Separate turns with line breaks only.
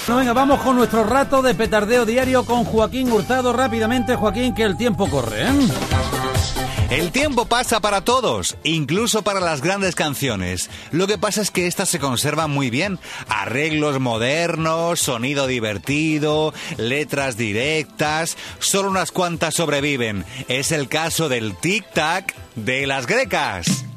Bueno, venga, vamos con nuestro rato de petardeo diario con Joaquín Hurtado. Rápidamente, Joaquín, que el tiempo corre, ¿eh?
El tiempo pasa para todos, incluso para las grandes canciones. Lo que pasa es que estas se conservan muy bien. Arreglos modernos, sonido divertido, letras directas. Solo unas cuantas sobreviven. Es el caso del tic-tac de las grecas.